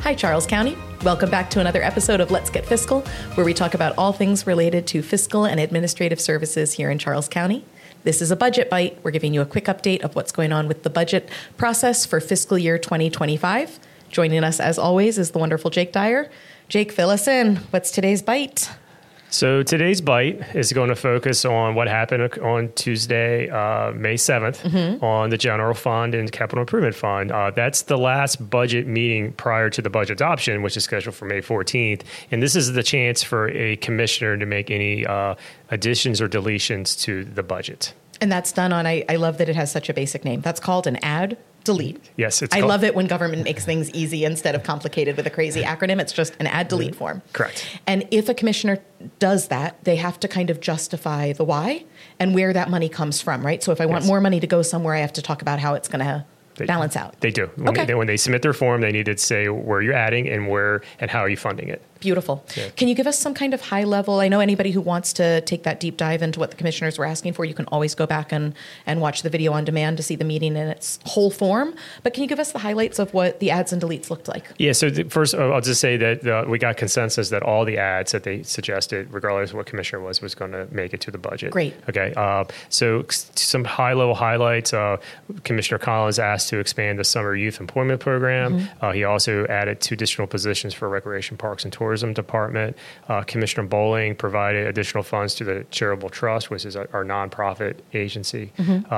Hi, Charles County. Welcome back to another episode of Let's Get Fiscal, where we talk about all things related to fiscal and administrative services here in Charles County. This is a budget bite. We're giving you a quick update of what's going on with the budget process for fiscal year 2025. Joining us, as always, is the wonderful Jake Dyer. Jake, fill us in. What's today's bite? So today's bite is going to focus on what happened on Tuesday, May 7th, on the General Fund and Capital Improvement Fund. That's the last budget meeting prior to the budget adoption, which is scheduled for May 14th. And this is the chance for a commissioner to make any additions or deletions to the budget. And that's done on, I love that it has such a basic name. That's called an add delete. Yes, I love it when government makes things easy instead of complicated with a crazy acronym. It's just an add delete form. Correct. And if a commissioner does that, they have to kind of justify the why and where that money comes from, right? So if I want more money to go somewhere, I have to talk about how it's going to balance out. They do. Okay. When they submit their form, they need to say where you're adding and where and how are you funding it. Beautiful. Yeah. Can you give us some kind of high level? I know anybody who wants to take that deep dive into what the commissioners were asking for, you can always go back and watch the video on demand to see the meeting in its whole form. But can you give us the highlights of what the adds and deletes looked like? Yeah. So first, I'll just say that we got consensus that all the adds that they suggested, regardless of what commissioner was going to make it to the budget. Great. Okay. So some high level highlights. Commissioner Collins asked to expand the summer youth employment program. He also added 2 additional positions for Recreation, Parks, and Tourism Department. Commissioner Bowling provided additional funds to the Charitable Trust, which is our nonprofit agency.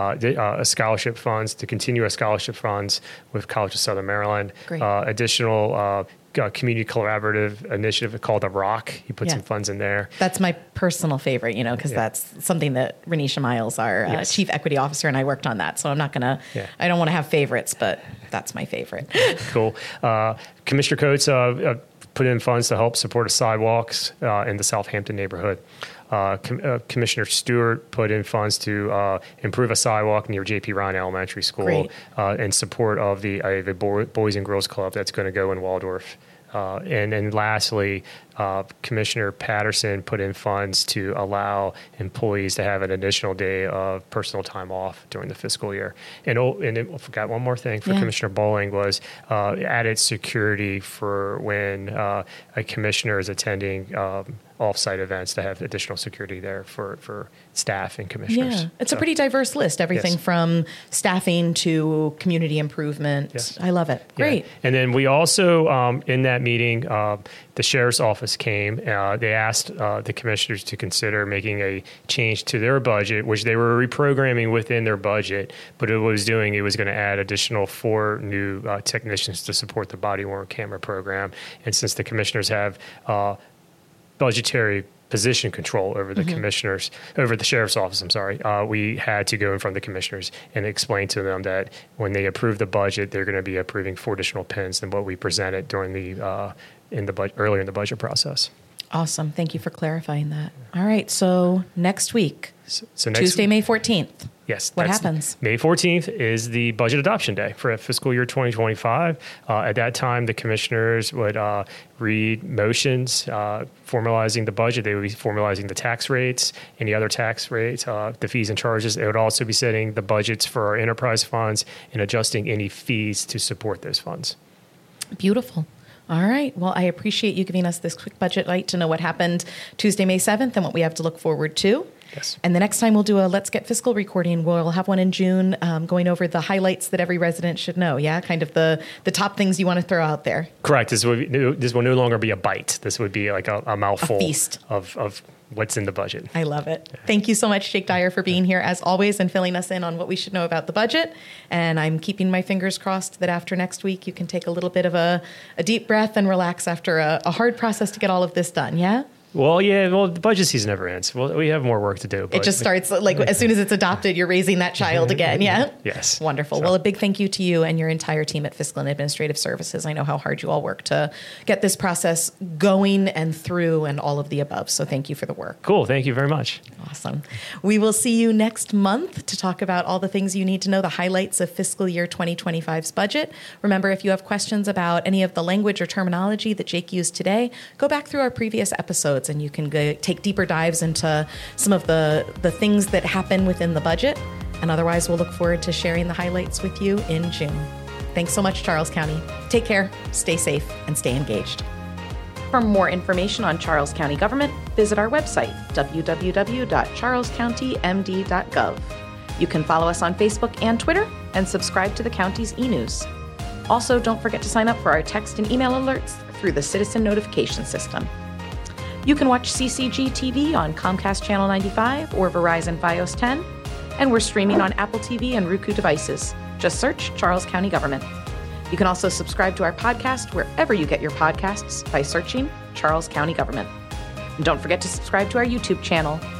A scholarship funds to continue a scholarship funds with College of Southern Maryland. Great. Additional community collaborative initiative called The Rock. He put some funds in there. That's my personal favorite, because that's something that Renisha Miles, our chief equity officer, and I worked on that. So I'm not going to, I don't want to have favorites, but that's my favorite. Cool. Commissioner Coates put in funds to help support sidewalks in the Southampton neighborhood. Commissioner Stewart put in funds to improve a sidewalk near J.P. Ryan Elementary School in support of the Boys and Girls Club that's going to go in Waldorf. And then lastly, Commissioner Patterson put in funds to allow employees to have an additional day of personal time off during the fiscal year. And I forgot one more thing for Commissioner Bowling was added security for when a commissioner is attending off-site events to have additional security there for staff and commissioners. Yeah, it's a pretty diverse list, everything from staffing to community improvement. Yes. I love it. Great. Yeah. And then we also, in that meeting, the sheriff's office came. They asked the commissioners to consider making a change to their budget, which they were reprogramming within their budget, but it was going to add additional 4 new technicians to support the body-worn camera program. And since the commissioners have budgetary position control over the commissioners, over the sheriff's office, we had to go in front of the commissioners and explain to them that when they approve the budget, they're going to be approving 4 additional pins than what we presented during the earlier in the budget process. Awesome. Thank you for clarifying that. All right. So next week, so next Tuesday, May 14th. Yes. What happens? May 14th is the budget adoption day for fiscal year 2025. At that time, the commissioners would read motions formalizing the budget. They would be formalizing the tax rates, any other tax rates, the fees and charges. They would also be setting the budgets for our enterprise funds and adjusting any fees to support those funds. Beautiful. All right. Well, I appreciate you giving us this quick budget light to know what happened Tuesday, May 7th and what we have to look forward to. Yes. And the next time we'll do a Let's Get Fiscal recording, we'll have one in June going over the highlights that every resident should know. Yeah, kind of the top things you want to throw out there. Correct. This will no longer be a bite. This would be like a mouthful. A feast. Of what's in the budget. I love it. Yeah. Thank you so much, Jake Dyer, for being here as always and filling us in on what we should know about the budget. And I'm keeping my fingers crossed that after next week, you can take a little bit of a deep breath and relax after a hard process to get all of this done. Yeah? Well, yeah. Well, the budget season never ends. Well, we have more work to do. It just starts as soon as it's adopted, you're raising that child again. Yeah. Yes. Wonderful. So. Well, a big thank you to you and your entire team at Fiscal and Administrative Services. I know how hard you all work to get this process going and through and all of the above. So thank you for the work. Cool. Thank you very much. Awesome. We will see you next month to talk about all the things you need to know, the highlights of fiscal year 2025's budget. Remember, if you have questions about any of the language or terminology that Jake used today, go back through our previous episodes and you can take deeper dives into some of the things that happen within the budget. And otherwise, we'll look forward to sharing the highlights with you in June. Thanks so much, Charles County. Take care, stay safe, and stay engaged. For more information on Charles County government, visit our website, www.charlescountymd.gov. You can follow us on Facebook and Twitter, and subscribe to the county's e-news. Also, don't forget to sign up for our text and email alerts through the Citizen Notification System. You can watch CCG TV on Comcast Channel 95 or Verizon Fios 10, and we're streaming on Apple TV and Roku devices. Just search Charles County Government. You can also subscribe to our podcast wherever you get your podcasts by searching Charles County Government. And don't forget to subscribe to our YouTube channel,